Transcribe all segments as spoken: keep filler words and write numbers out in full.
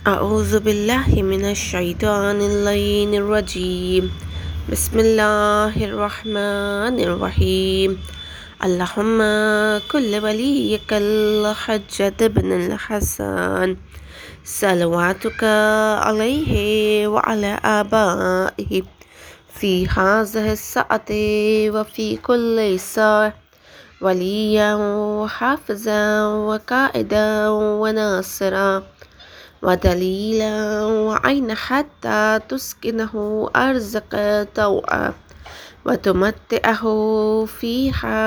أعوذ بالله من الشيطان اللعين الرجيم بسم الله الرحمن الرحيم اللهم كل وليك الحجة بن الحسن صلواتك عليه وعلى آبائه في هذه الساعة وفي كل ساعة وليا وحافظا وقائدا وناصرا ودليلا وعين حتى تسكنه أرزق طوعا وتمتعه فيها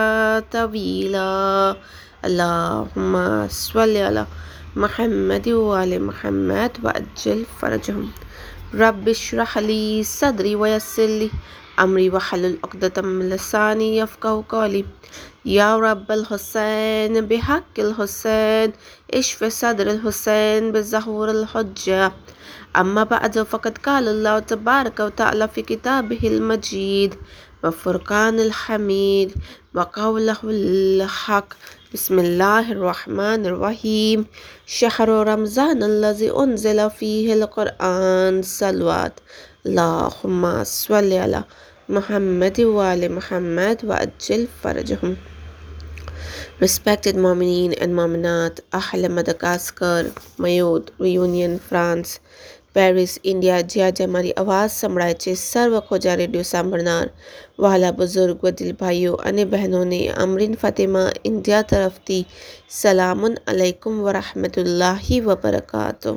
طويلا. اللهم صل على محمد وآل محمد وأجل فرجهم. رب اشرح لي صدري ويسر لي أمري واحلل عقدة من لساني يفقهوا قولي. يا رب الحسين بحق الحسين اشف صدر الحسين بظهور الحجة. أما بعد فقد قال الله تبارك وتعالى في كتابه المجيد وفرقان الحميد وقوله الحق. بسم الله الرحمن الرحيم. شهر رمضان الذي أنزل فيه القرآن صلوات. اللهم صل على محمد وآل محمد وأجل فرجهم. Respected Momineen and Mominat, Ahl Madagascar, Mayotte, Reunion, France, Paris, India, जिया जय हमारी आवाज़ संभળાય છે સર્વ ખોજા રેડિયો સાંભળનાર વહાલા બુઝુર્ગ વડીલ ભાઈઓ અને બહેનોને અમરીન ફાતિમા ઇન્ડિયા તરફથી સલામુન અલૈકુમ વરહમતુલ્લાહિ વબરકાતુહ.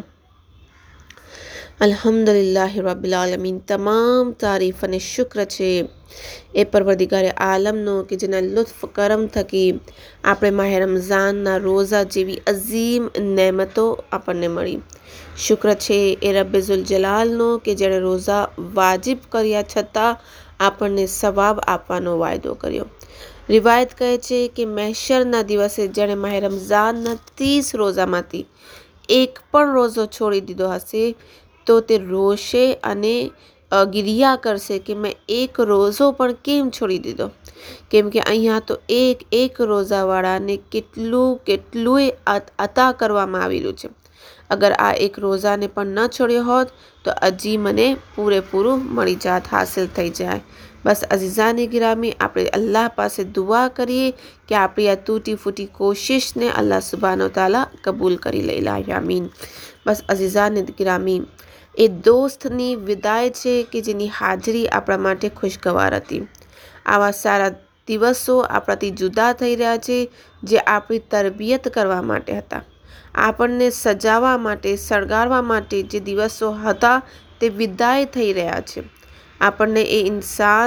અલ્હમ્દુલિલ્લાહ રબ્બિલ આલમીન. તમામ તારીફ અને શુક્ર છે એ પરવરદિગારે આલમનો કે જેના લુત્ફ કરમ થકી આપણે માહે રમઝાનના રોઝા જેવી અઝીમ નેમતો આપણને મળી. શુક્ર છે એ રબ્બે ઝુલ જલાલનો કે જેણે રોઝા વાજિબ કર્યા છતાં આપણને સવાબ આપવાનો વાયદો કર્યો. રિવાયત કહે છે કે મહેશરના દિવસે જેણે માહે રમઝાનના ત્રીસ રોઝામાંથી એક પણ રોઝો છોડી દીધો હશે તો તે રોશે અને ગિરિયા કરશે કે મેં એક રોઝો પણ કેમ છોડી દીધો, કેમ કે અહીંયા તો એક એક રોઝાવાળાને કેટલું કેટલુંય અતા કરવામાં આવેલું છે. અગર આ એક રોઝાને પણ ન છોડ્યો હોત તો હજી મને પૂરેપૂરું મળી જાત, હાસિલ થઈ જાય. બસ અઝીઝાની ગિરામી, આપણે અલ્લાહ પાસે દુઆ કરીએ કે આપણી આ તૂટી ફૂટી કોશિશને અલ્લાહ સુબહાનો તાલા કબૂલ કરી લે. આમીન. બસ અઝીઝાની ગિરામી, એ દોસ્તની વિદાય છે કે જેની હાજરી આપણા માટે ખુશગવાર હતી. આવા સારા દિવસો આપણાથી જુદા થઈ રહ્યા છે જે આપણી તરબિયત કરવા માટે હતા, આપણને સજાવવા માટે, શણગારવા માટે જે દિવસો હતા તે વિદાય થઈ રહ્યા છે. આપણને એ ઇન્સાન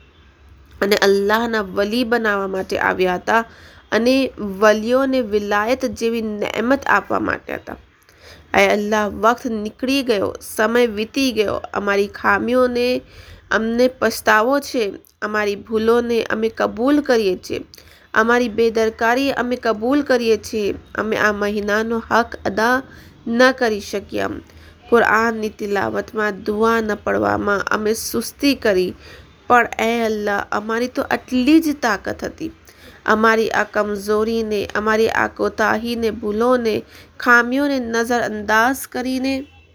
અને અલ્લાહના વલી બનાવવા માટે આવ્યા હતા અને વલીઓને વિલાયત જેવી નેમત આપવા માટે હતા. આય અલ્લાહ, વક્ત નીકળી ગયો, સમય વીતી ગયો, અમારી ખામીઓને અમને પછતાવો છે, અમારી ભૂલોને અમે કબૂલ કરીએ છીએ, અમારી બેદરકારી અમે કબૂલ કરીએ છીએ. અમે આ મહિનાનો હક અદા ન કરી શક્યા. કુરઆનની તિલાવતમાં, દુઆ ન પડવામાં અમે સુસ્તી કરી. પણ એ અલ્લાહ, અમારી તો આટલી જ તાકાત હતી. અમારી આ કમજોરીને, અમારી આ કોતાહીને, ભૂલોને, ખામીઓને નજરઅંદાજ કરીને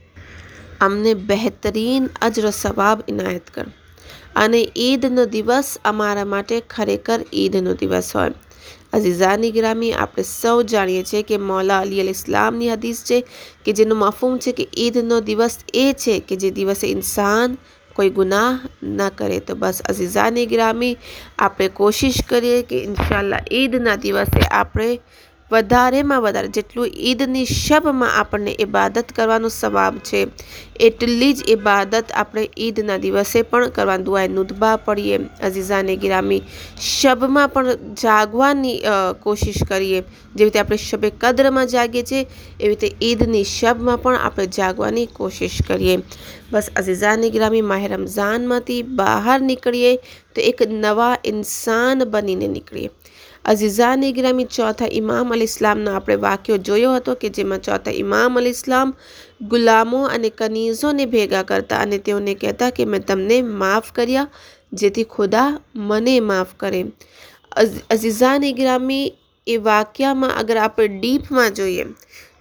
અમને બહેતરીન અજર સવાબ ઇનાયત કર. અને ઈદનો દિવસ અમારા માટે ખરેખર ઈદનો દિવસ હોય. અઝીઝાની ગિરામી, આપણે સૌ જાણીએ છીએ કે મૌલા અલી અલ ઇસ્લામની હદીસ છે કે જેનું મફહૂમ છે કે ઈદનો દિવસ એ છે કે જે દિવસે ઇન્સાન કોઈ ગુનાહ ન કરે. તો બસ અઝીઝાની ગિરામી, આપણે કોશિશ કરીએ કે ઇન્શાલ્લાહ ઈદના દિવસે આપણે વધારેમાં વધારે જેટલું ઈદની શબમાં આપણને ઇબાદત કરવાનો સવાબ છે એટલી જ ઇબાદત આપણે ઈદના દિવસે પણ કરવાનું. દુઆએ નુદબા પડીએ. અઝીઝાને ગિરામી, શબમાં પણ જાગવાની કોશિશ કરીએ. જેવી રીતે આપણે શબે કદ્રમાં જાગીએ છીએ એવી રીતે ઈદની શબમાં પણ આપણે જાગવાની કોશિશ કરીએ. બસ અઝીઝાની ગિરામી, માહે રમઝાનમાંથી બહાર નીકળીએ તો એક નવા ઇન્સાન બનીને નીકળીએ. અઝીઝાની ગિરામી, ચોથા ઇમામ અલ ઇસ્લામનો આપણે વાક્યો જોયો હતો કે જેમાં ચોથા ઇમામ અલ ઇસ્લામ ગુલામો અને કનીઝોને ભેગા કરતા અને તેઓને કહેતા કે મેં તમને માફ કર્યા જેથી ખુદા મને માફ કરે. અઝીઝાની ગિરામી, એ વાક્યામાં અગર આપણે ડીપમાં જોઈએ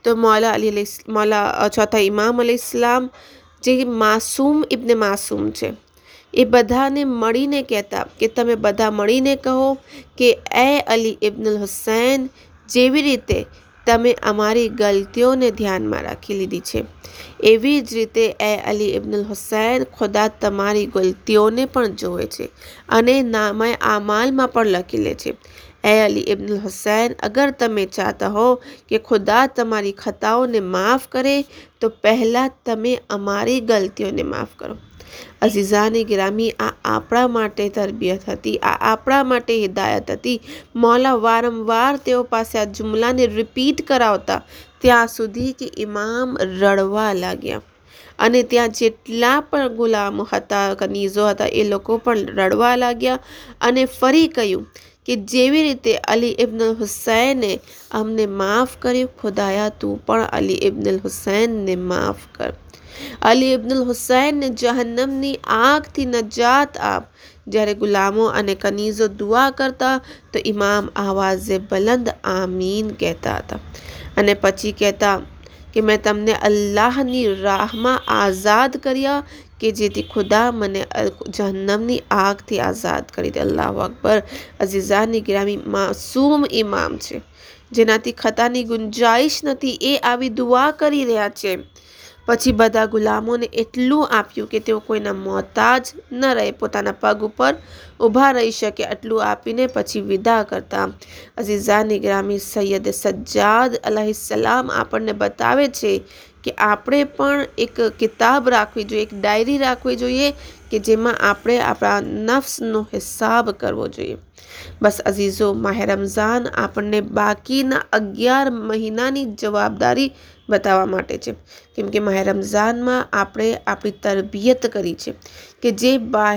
તો મૌલા અલી મૌલા ચોથા ઇમામ અલૈહિસ્સલામ જે માસૂમ ઇબ્ને માસૂમ છે, એ બધાને મળીને કહેતા કે તમે બધા મળીને કહો કે એ અલી ઇબ્નુલ હુસૈન, જેવી રીતે તમે અમારી ગલતીઓને ધ્યાનમાં રાખી લીધી છે, એવી જ રીતે એ અલી ઇબ્નુલ હુસૈન, ખુદા તમારી ગલતીઓને પણ જોવે છે અને નામે આમાલમાં પણ લખી લે છે। ए अली इब्नुल हुसैन, अगर તમે ચાહતા હો કે ખુદા તમારી ખતાઓને માफ़ કરે તો પહેલાં તમે અમારી ગલતીઓને માफ़ કરો। અઝીઝાની ગિરામી, આ આપણા માટે તરબિયત હતી, આ આપણા માટે હિદાયત હતી। મૌલા વારંવાર તેઓ પાસે આ જુમલાને રિપીટ કરાવતા ત્યાં સુધી કે ઇમામ રડવા લાગ્યા અને ત્યાં જેટલા પણ ગુલામો હતા, કનીઝો હતા, એ લોકો પણ રડવા લાગ્યા અને ફરી કહ્યું કે જેવી રીતે અલી ઇબ્નુલ હુસૈને અમને માफ़ કર્યું, ખુદાયા તું પણ અલી ઇબ્નુલ હુસૈનને માफ़ કર। અલી ઇબ્નુલ હુસૈનને જહન્નમની આગથી નજાત આપ। જ્યારે ગુલામો અને કનીઝો દુઆ કરતા તો ઇમામ આવાઝે બલંદ આમીન કહેતા હતા અને પછી કહેતા કે મેં તમને અલ્લાહની રાહમાં આઝાદ કર્યા કે જેથી ખુદા મને જહન્નમની આગથી આઝાદ કરી દે। અલ્લાહુ અકબર। અઝીઝાની ગિરામી, માસૂમ ઇમામ છે જેનાથી ખતાની ગુંજાઈશ નથી, એ આવી દુઆ કરી રહ્યા છે। પછી બધા ગુલામોને એટલું આપ્યું કે તેઓ કોઈના મોહતાજ ન રહે, પોતાના પગ ઉપર ઊભા રહી શકે, આટલું આપીને પછી વિદા કરતા। અઝીઝાની ગિરામી, સૈયદ સજ્જાદ અલૈહિસ્સલામ આપણને બતાવે છે કે આપણે પણ એક કિતાબ રાખવી જોઈએ, એક ડાયરી રાખવી જોઈએ કે જેમાં આપણે આપણા નફ્સનો હિસાબ કરવો જોઈએ। બસ અઝીઝો, માહ રમઝાન આપણને બાકીના અગિયાર મહિનાની જવાબદારી બતાવવા માટે છે, કેમ કે માહ રમઝાનમાં આપણે આપણી તરબિયત કરી છે કે જે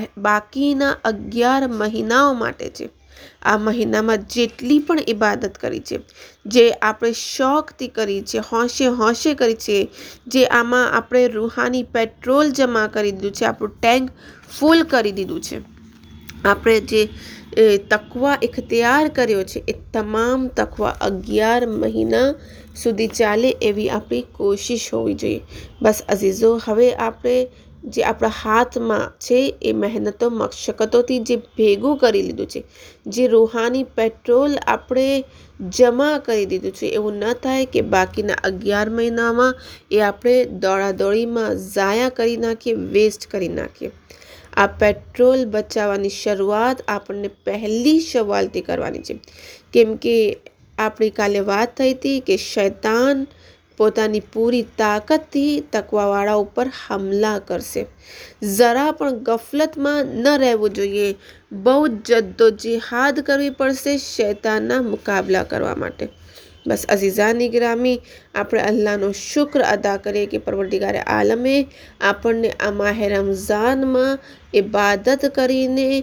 બાકીના અગિયાર મહિનાઓ માટે છે। આ મહિનામાં જેટલી પણ ઇબાદત કરી છે, જે આપણે શોખથી કરી છે, હોંશે હોંશે કરી છે, જે આમાં આપણે રૂહાની પેટ્રોલ જમા કરી દીધું છે, આપણું ટેન્ક ફૂલ કરી દીધું છે, આપણે જે તકવા ઇખ્તિયાર કર્યો છે, એ તમામ તકવા અગિયાર મહિના સુધી ચાલે એવી આપણી કોશિશ હોવી જોઈએ। બસ અઝીઝો, હવે આપણે જે આપણા હાથમાં છે એ મહેનતો મશક્કતોથી જે ભેગું કરી લીધું છે, જે રૂહાની પેટ્રોલ આપણે જમા કરી દીધું છે, એવું ન થાય કે બાકીના અગિયાર મહિનામાં એ આપણે દોડાદોડીમાં ઝાયા કરી નાખીએ, વેસ્ટ કરી નાખીએ। આ પેટ્રોલ બચાવવાની શરૂઆત આપણને પહેલી શવાલથી કરવાની છે, કેમ કે આપણી કાલે વાત થઈ હતી કે શૈતાન પોતાની પૂરી તાકાતથી તકવાવાળા ઉપર હમલા કરશે। જરા પણ ગફલતમાં ન રહેવું જોઈએ, બહુ જદ્દોજિહાદ કરવી પડશે શૈતાનના મુકાબલા કરવા માટે। બસ અઝીઝાની ગિરામી, આપણે અલ્લાહનો શુક્ર અદા કરીએ કે પરવરદિગારે આલમે આપણને આ માહ રમઝાનમાં ઇબાદત કરીને,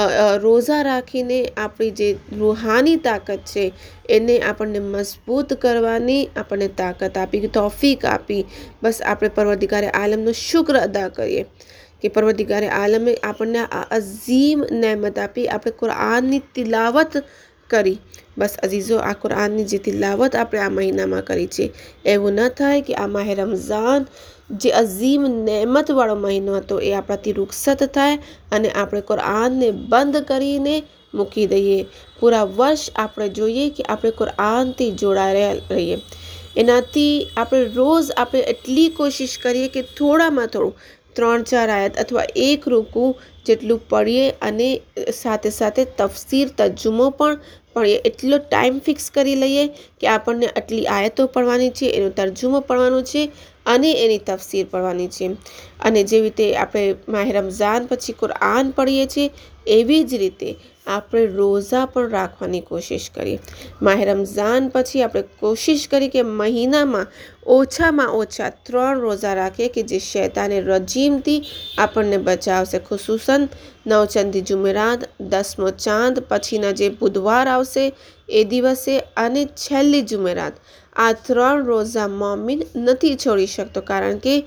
રોઝા રાખીને આપણી જે રૂહાની તાકાત છે એને આપણને મજબૂત કરવાની આપણને તાકાત આપી, તૌફીક આપી। બસ આપણે પરવરદિગારે આલમનો શુક્ર અદા કરીએ કે પરવરદિગારે આલમે આપણને આ અઝીમ નેમત આપી, આપણે કુરાનની તિલાવત કરી। બસ અઝીઝો, આ કુરાનની જે તિલાવત આપણે આ મહિનામાં કરી છે, એવું ન થાય કે આ માહ રમઝાન જે અઝીમ નેમતવાળો મહિનો હતો એ આપણાથી રૂખસત થાય અને આપણે કુરાનને બંધ કરીને મૂકી દઈએ। પૂરા વર્ષ આપણે જોઈએ કે આપણે કુરાનથી જોડાયેલા રહીએ, એનાથી આપણે રોજ આપણે એટલી કોશિશ કરીએ કે થોડામાં થોડું ત્રણ ચાર આયત અથવા એક રૂકુ જેટલું પઢીએ અને સાથે સાથે તફસીર તર્જુમો પણ પઢીએ। એટલો ટાઈમ ફિક્સ કરી લઈએ કે આપણને આટલી આયતો પઢવાની છે, એનો તર્જુમો પઢવાનો છે અને એની તફસીર પઢવાની છે। અને જેવી રીતે આપણે માહ રમઝાન પછી કુરાન પઢીએ છીએ, એવી જ રીતે આપણે રોઝા પણ રાખવાની કોશિશ કરીએ। માહ રમઝાન પછી આપણે કોશિશ કરી કે મહિનામાં ઓછામાં ઓછા ત્રણ રોઝા રાખીએ કે જે શૈતાને રજીમથી આપણને બચાવશે, ખુસૂસન નવચંદી જુમેરાત, દસમો ચાંદ પછીના જે બુધવાર આવશે એ દિવસે અને છેલ્લી જુમેરાત। આ ત્રણ રોઝા મોમિન નથી છોડી શકતો, કારણ કે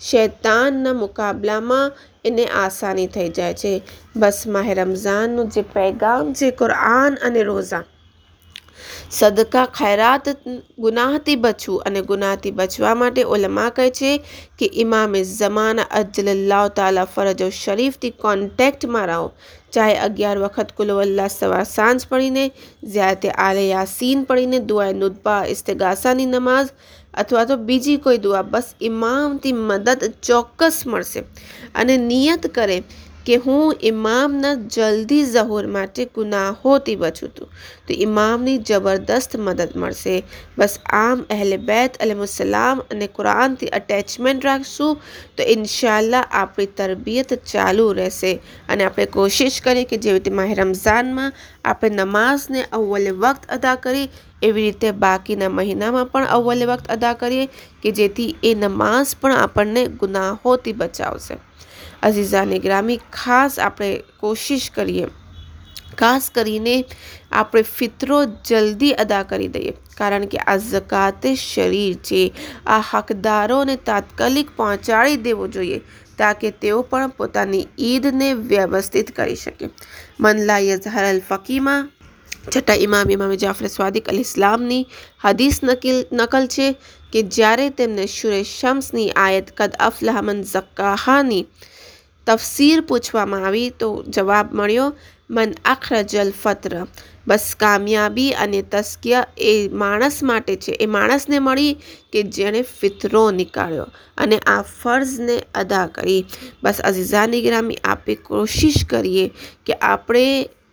શૈતાનના મુકાબલામાં એને આસાની થઈ જાય છે। બસ માહ રમઝાનનું જે પૈગામ છે કુરાન અને રોઝા, સદકા ખૈરાત ગુનાહથી બચવું, અને ગુનાહથી બચવા માટે ઉલમા કહે છે કે ઇમામે ઝમાના અજ્જલલ્લાહુ તાલા ફરજો શરીફથી કોન્ટેક્ટમાં રહો. ચાહે અગિયાર વખત કુલવલ્લાહ સવાર સાંજ પડીને, ઝિયારતે આલે યાસીન પડીને, દુઆએ નુદબા ઇસ્તિગાસાની નમાઝ અથવા તો બીજી કોઈ દુઆ, બસ ઇમામથી મદદ ચોક્કસ મળશે. અને નિયત કરે કે હું ઇમામના જલ્દી ઝહુર માટે ગુનાહોથી બચું છું, તો ઇમામની જબરદસ્ત મદદ મળશે. બસ આમ અહેલે બેત અલૈહિસ્સલામ અને કુરાનથી અટેચમેન્ટ રાખશું તો ઇન્શાઅલ્લાહ આપણી તરબિયત ચાલુ રહેશે. અને આપણે કોશિશ કરીએ કે જેવી રીતે માહ રમઝાનમાં આપણે નમાઝને અવ્વલ વક્ત અદા કરી, એવી રીતે બાકીના મહિનામાં પણ અવ્વલ વક્ત અદા કરીએ કે જેથી એ નમાઝ પણ આપણને ગુનાહોથી બચાવશે. અઝીઝાને ગ્રામી, ખાસ આપણે કોશિશ કરીએ, ખાસ કરીને આપણે ફિતરો જલ્દી અદા કરી દઈએ, કારણ કે આ ઝકાતે શરીર છે. આ હકદારોને તાત્કાલિક પહોંચાડી દેવો જોઈએ તાકે તેઓ પણ પોતાની ઈદને વ્યવસ્થિત કરી શકે. મન લા યઝહર અલ ફકીમાં છઠ્ઠા ઇમામ ઇમામ જાફર સ્વાદિક અલૈહિસ્સલામની હદીસ નકલ નકલ છે કે જ્યારે તેમને શુરે શમ્સની આયત કદ અફલહ મન ઝક્કાહાની તફસીર પૂછવામાં આવી તો જવાબ મળ્યો મન અખરજલ ફત્ર. બસ કામયાબી અને તસ્કિયા એ માણસ માટે છે, એ માણસને મળી કે જેણે ફિતરો નીકાળ્યો અને આ ફર્ઝને અદા કરી. બસ અઝીઝાની ગ્રામી, આપણે કોશિશ કરીએ કે આપણે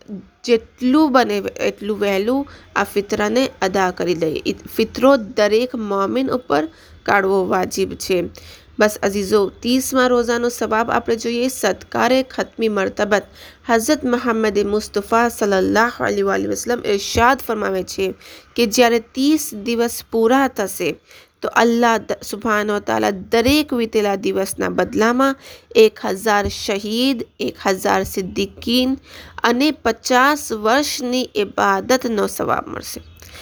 જેટલું બને એટલું વહેલું આ ફિતરાને અદા કરી દઈએ. ફિતરો દરેક મોમિન ઉપર કાઢવો વાજિબ છે. બસ અઝીઝો, ત્રીસમાં રોઝાનો સવાબ આપણે જોઈએ. સદકારે ખતમી મરતબત હઝરત મુહમ્મદ મુસ્તફા સલ્લલ્લાહુ અલૈહિ વસલ્લમ ઇરશાદ ફરમાવે છે કે જ્યારે ત્રીસ દિવસ પૂરા થશે તો અલ્લાહ સુબ્હાનહુ તઆલા દરેક વીતેલા દિવસના બદલામાં એક હજાર શહીદ, એક હજાર સિદ્દીકીન અને પચાસ વર્ષની ઇબાદતનો સવાબ મળશે.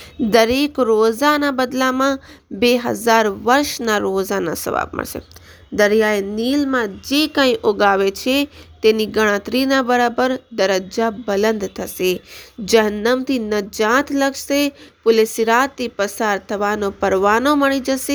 દરેક રોઝાના બદલામાં બે હજાર વર્ષના રોઝાના સવાબ મળશે. દરિયાએ નીલમાં જે કંઈ ઉગાવે છે તેની ગણતરીના બરાબર દરજ્જા બલંદ થશે. જહન્નમથી નજાત લગશે. પુલે સિરાતથી પસાર થવાનો પરવાનો મળી જશે.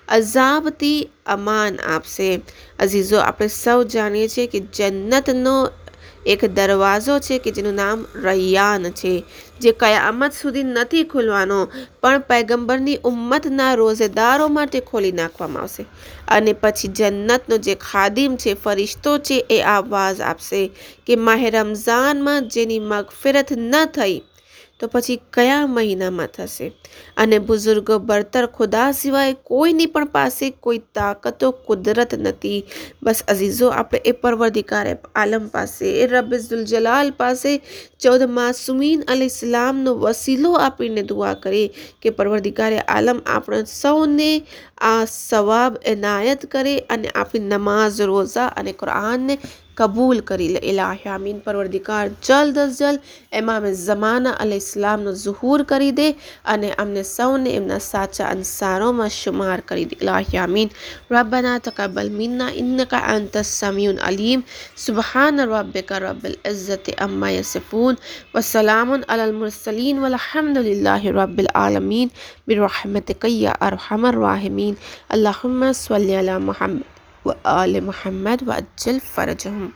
અઝાબથી અમાન આપશે. અઝીઝો, આપણે સૌ જાણીએ છીએ કે જન્નતનો એક દરવાજો છે કે જેનું નામ રૈયાન છે, જે કયામત સુધી નથી ખુલવાનો, પણ પૈગંબરની ઉમ્મતના રોઝેદારો માટે ખોલી નાખવામાં આવશે. અને પછી જન્નતનો જે ખાદિમ છે, ફરિશ્તો છે, એ આવાજ આપશે કે માહ રમઝાનમાં જેની મગફિરત ન થઈ તો પછી કયા મહિનામાં થશે. અને બુઝુર્ગો બરતર ખુદા સિવાય કોઈની પણ પાસે કોઈ તાકતો કુદરત નથી. બસ અઝીઝો, આપણે એ પરવરદિગારે આલમ પાસે, એ રબ ઝુલ જલાલ પાસે ચૌદ માસુમીન અલૈહિસ્સલામનો વસીલો આપીને દુઆ કરીએ કે પરવરદિગારે આલમ આપણે સૌને આ સવાબ એનાયત કરે અને આપણી નમાઝ, રોઝા અને કુરાનને કબૂલ કરી લે. ઇલાહી આમીન. પરવરદિગાર જલ્દ અઝ જલ્દ ઇમામ ઝમાના અલૈહિસ્સલામનો ઝુહૂર કરી દે અને અમને સૌને એમના સાચા અંસારોમાં શુમાર કરી દે. ઇલાહી આમીન. રબ્બના તકબ્બલ મિન્ના ઇન્નકા અંતસ સમીઉલ અલીમ. સુબ્હાન રબ્बिका रब्बिल इज़्ज़ति अम्मा यसिफून व सलामुन अलल मुरसलीन वल्हम्दुलिल्लाहि रब्बिल आलमीन बिरहमतिका या अरहमर राहिमीन. अल्लाहुम्मा सल्लि अला मुहम्मद व आले मुहम्मद व अज्जिल फरजहुम.